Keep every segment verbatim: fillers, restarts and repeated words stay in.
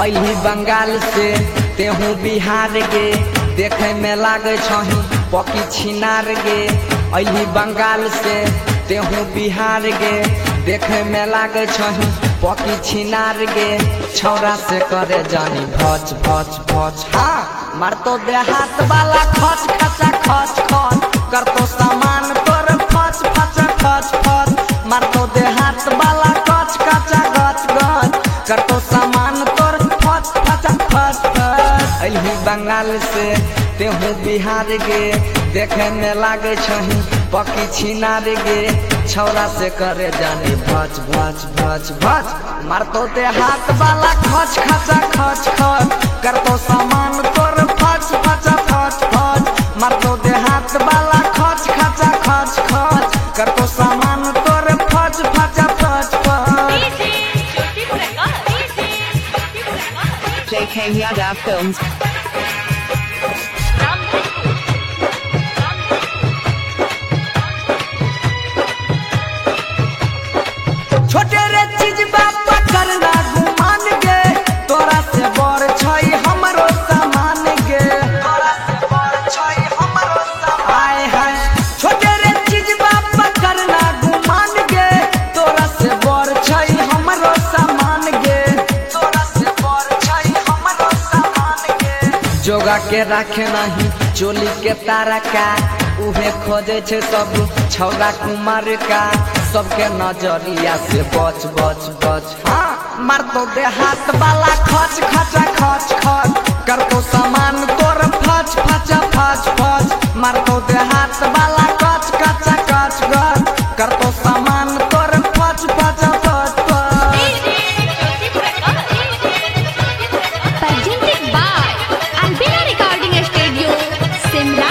अही बंगाल से तेहू बिहार गे, देखे में लागे छही पकी छिनार गे। अही बंगाल से तेहू बिहार गे, देखे में लागे छही पकी छिनार गे। छौरा से करे जानी भच भच भच, हाँ मार तो देहात वाला खच खचा खच खच, कर तो सामान तोर फच फच खच फच। मार तो देहात वाला कच कचा गच गच, कर तो सामान तोर फच फच फच फच। अही बंगाल से तेहू बिहार गे, देखे में लागे छही पकी छिनार गे। छौरा से करे जानी भच भच भच भच, मार तो देहात वाला खच खचा खच खच, कर तो सामान तोर फच फच फच फच। मार तो देहात वाला खच खचा खच खच, कर तो सामान तोर फच फच फच फच। J K Yadav Films. छोटे रे चीज बापा करना गुमान गे, तोरा से बड़ छई हमरो सामान गे। तोरा से बड़ छई हमरो सामान, हाय हाय। छोटे रे चीज बापा करना गुमान गे, तोरा से बड़ छई हमरो सामान गे। तोरा से बड़ छई हमरो सामान गे। जोगा के राखे नहीं चोली के तारा का, उहे खोजे छे सब छौरा कुमार का। सबके नजरिया से बच बच बच, हाँ मार तो देहात वाला खच खचा खच खच, कर तो सामान तोर फच फच फच फच। मार तो देहात वाला कच कचा कच गच, कर तो सामान तोर फच फच फच फच। Presented by Albina Recording Studio, Simla.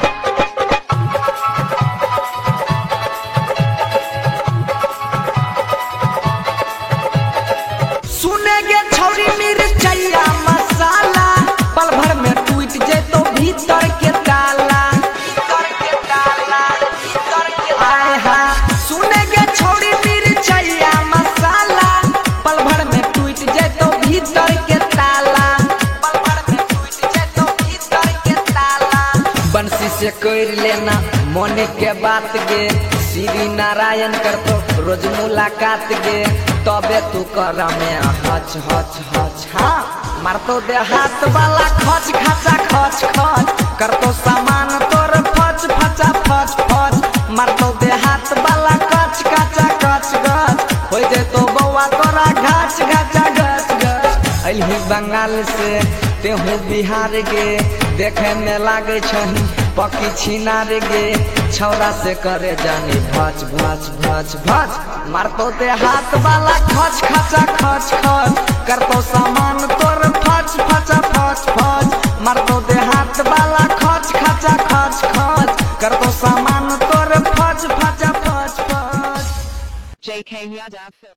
सुनेगे छौरी मिर्चैया मसाला, पल भर में टूट जे तो भीतर के ताला। भीतर के ताला, भीतर के आए हा। सुनेगे छौरी मिर्चैया मसाला, पल भर में टूट जे तो भीतर के ताला। पल भर में टूट जे तो भीतर के ताला। बंसी से कर लेना मोने के बात गे, श्री नारायण कर तो रोज मुलाकात गे। तबे तू कर में हच हच हच, हाँ मार तो देहात वाला खच खचा खच खच, कर तो सामान तोर फच फचा फच फच। मार तो देहात वाला कच कचा कच गच, हो जे तो बौआ तोरा घाच घाचा गच गच। अही बंगाल से तेहू बिहार गे, देखे में लागे छही पकी छिनार गे। छौरा से करे जानी भच भच भच भच, मार तो देहात वाला खच खचा खच खच, कर तो सामान तोर फच फच फच फच। मार तो देहात वाला खच खचा खच खच, कर तो सामान तोर फच फच फच फच। J K Yadav Films.